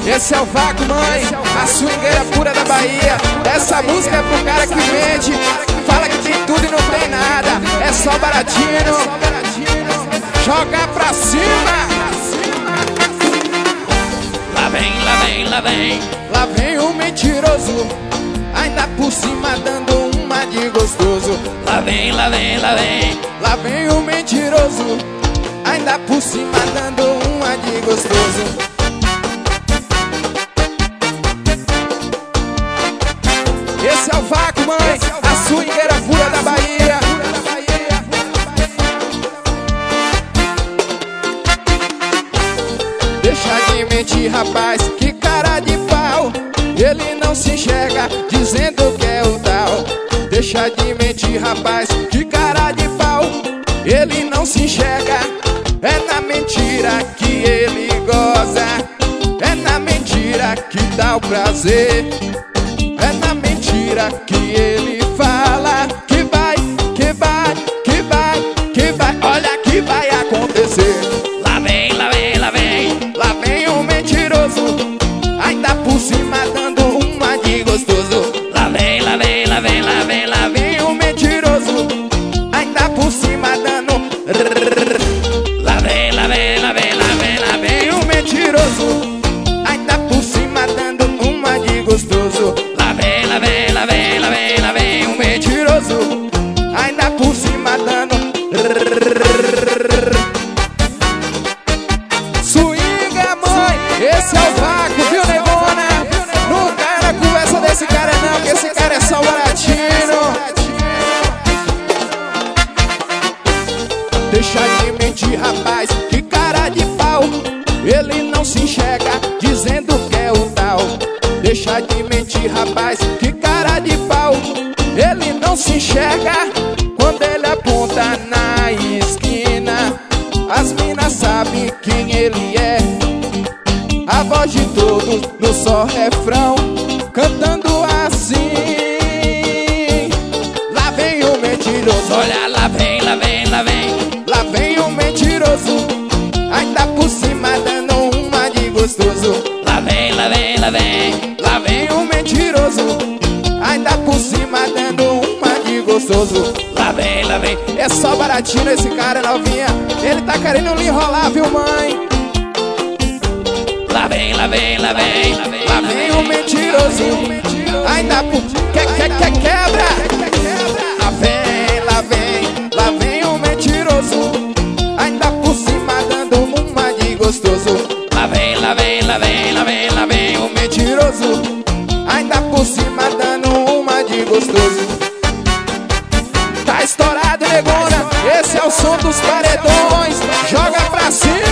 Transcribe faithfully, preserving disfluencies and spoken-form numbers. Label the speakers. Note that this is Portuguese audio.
Speaker 1: Esse é o Vaco, mãe, a swingueira pura da Bahia. Essa música é pro cara que vende, fala que tem tudo e não tem nada, é só baratinho. Joga pra cima.
Speaker 2: Lá vem, lá vem, lá vem.
Speaker 1: Lá vem o mentiroso, ainda por cima dando uma de gostoso.
Speaker 2: Lá vem, lá vem, lá vem.
Speaker 1: Lá vem o mentiroso, ainda por cima dando uma de gostoso. Esse é o Vaco, mãe, a swingueira pura da Bahia. Deixa de mentir, rapaz, que cara de pau. Ele não se enxerga, dizendo que é o tal. Deixa de mentir, rapaz, que cara de pau. Ele não se enxerga, é na mentira que ele goza. É na mentira que dá o prazer. É na mentira que ele fala que vai, que vai, que vai, que vai. Olha que vai acontecer.
Speaker 2: Lá vem, lá vem, lá vem.
Speaker 1: Lá vem o mentiroso, ainda por cima dando uma de gostoso.
Speaker 2: Lá vem, lá vem, lá vem, lá vem, lá
Speaker 1: Lá vem o mentiroso, ainda por cima dando.
Speaker 2: Lá vem, lá vem, lá vem, lá vem, lá vem.
Speaker 1: Vem o mentiroso, ainda por cima dando uma de gostoso.
Speaker 2: Lá vem, lá vem, lá vem, lá vem, lá vem.
Speaker 1: O mentiroso, ainda por cima dando. Swinga, mãe, esse é o Vaco, viu, negona? Não cai na conversa desse cara não, que esse cara é só baratinho. Deixa de mentir, rapaz, que cara de pau. Ele não se enxerga, dizendo que é o tal. Deixa de mentir, rapaz, que cara de pau. Ele não se enxerga quando ele aponta na esquina. As minas sabem quem ele é. A voz de todos no só refrão, cantando assim. Lá vem o mentiroso.
Speaker 2: Olha, lá vem, lá vem, lá vem.
Speaker 1: Lá vem o mentiroso, ainda por cima dando uma de gostoso.
Speaker 2: Lá vem, lá vem, lá vem.
Speaker 1: Lá vem o mentiroso, ainda por cima dando uma de gostoso.
Speaker 2: Lá vem, lá vem.
Speaker 1: É só baratinho esse cara, novinha. Ele tá querendo lhe enrolar, viu, mãe?
Speaker 2: Lá vem, lá vem, lá vem.
Speaker 1: Lá vem o mentiroso, ainda por... Que, que, que, quebra! Lá vem, lá vem, lá vem o mentiroso, ainda por cima dando uma de gostoso.
Speaker 2: Lá vem, lá vem, lá vem, lá vem, lá vem.
Speaker 1: O mentiroso, ainda por cima dando uma de gostoso. Tá estourado, negona, esse é o som dos paredões. Joga pra cima.